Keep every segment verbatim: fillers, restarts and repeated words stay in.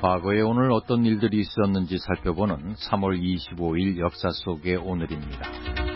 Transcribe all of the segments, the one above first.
과거에 오늘 어떤 일들이 있었는지 살펴보는 삼월 이십오일 역사 속의 오늘입니다.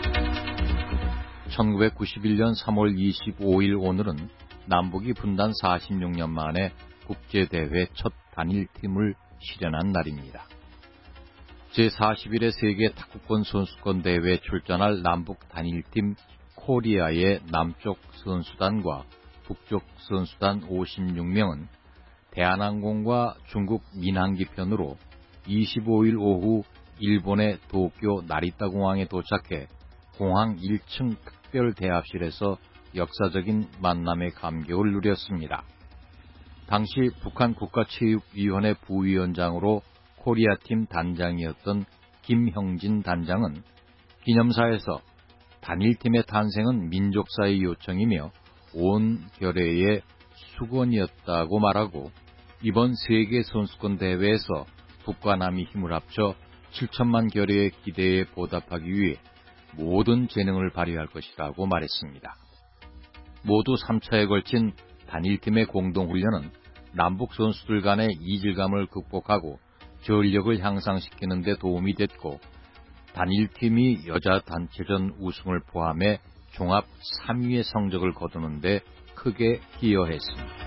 천구백구십일년 삼월 이십오일 오늘은 남북이 분단 사십육년 만에 국제대회 첫 단일팀을 실현한 날입니다. 제사십일회 세계 탁구권 선수권 대회에 출전할 남북 단일팀 코리아의 남쪽 선수단과 북쪽 선수단 오십육명은 대한항공과 중국 민항기 편으로 이십오일 오후 일본의 도쿄 나리타 공항에 도착해 공항 일 층 특별 대합실에서 역사적인 만남의 감격을 누렸습니다. 당시 북한 국가체육위원회 부위원장으로 코리아팀 단장이었던 김형진 단장은 기념사에서 단일팀의 탄생은 민족사의 요청이며 온 결의의 수건이었다고 말하고 이번 세계선수권 대회에서 북과 남이 힘을 합쳐 칠천만 결의의 기대에 보답하기 위해 모든 재능을 발휘할 것이라고 말했습니다. 모두 삼 차에 걸친 단일팀의 공동훈련은 남북 선수들 간의 이질감을 극복하고 전력을 향상시키는 데 도움이 됐고 단일팀이 여자 단체전 우승을 포함해 종합 삼 위의 성적을 거두는 데 크게 기여했습니다.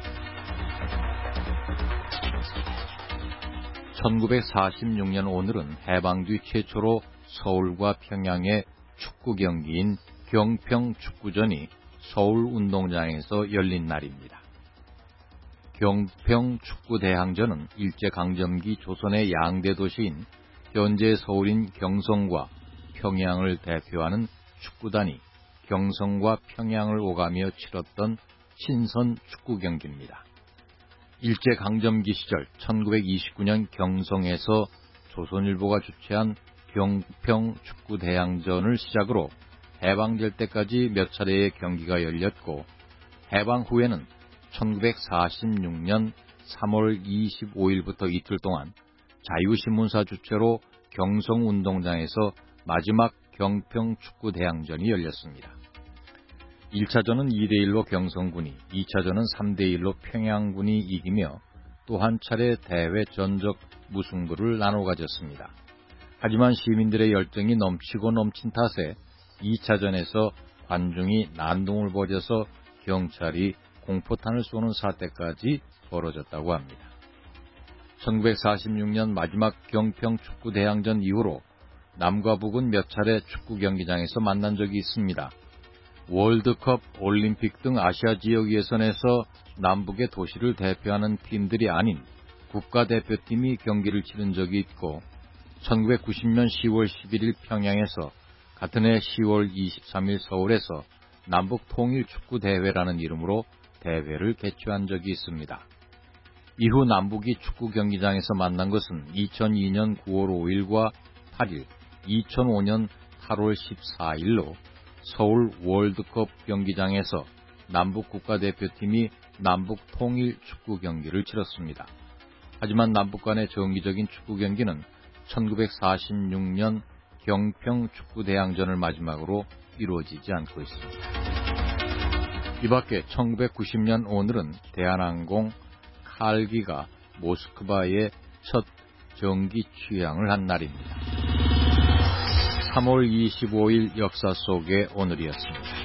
천구백사십육년 오늘은 해방 뒤 최초로 서울과 평양의 축구 경기인 경평축구전이 서울운동장에서 열린 날입니다. 경평축구대항전은 일제강점기 조선의 양대 도시인 현재 서울인 경성과 평양을 대표하는 축구단이 경성과 평양을 오가며 치렀던 친선 축구 경기입니다. 일제강점기 시절 천구백이십구년 경성에서 조선일보가 주최한 경평축구대항전을 시작으로 해방될 때까지 몇 차례의 경기가 열렸고 해방 후에는 천구백사십육년 삼월 이십오일부터 이틀 동안 자유신문사 주최로 경성운동장에서 마지막 경평축구대항전이 열렸습니다. 일 차전은 이 대 일로 경성군이, 이 차전은 삼 대 일로 평양군이 이기며 또 한 차례 대회 전적 무승부를 나눠 가졌습니다. 하지만 시민들의 열정이 넘치고 넘친 탓에 이 차전에서 관중이 난동을 벌여서 경찰이 공포탄을 쏘는 사태까지 벌어졌다고 합니다. 천구백사십육년 마지막 경평축구대항전 이후로 남과 북은 몇 차례 축구 경기장에서 만난 적이 있습니다. 월드컵, 올림픽 등 아시아 지역 예선에서 남북의 도시를 대표하는 팀들이 아닌 국가대표팀이 경기를 치른 적이 있고 천구백구십년 시월 십일일 평양에서 같은 해 시월 이십삼일 서울에서 남북 통일축구대회라는 이름으로 대회를 개최한 적이 있습니다. 이후 남북이 축구 경기장에서 만난 것은 이천이년 구월 오일과 팔일, 이천오년 팔월 십사일로 서울 월드컵 경기장에서 남북 국가대표팀이 남북 통일 축구 경기를 치렀습니다. 하지만 남북 간의 정기적인 축구 경기는 천구백사십육년 경평축구대항전을 마지막으로 이루어지지 않고 있습니다. 이 밖에 천구백구십년 오늘은 대한항공 칼기가 모스크바에 첫 정기 취항을 한 날입니다. 삼월 이십오일 역사 속의 오늘이었습니다.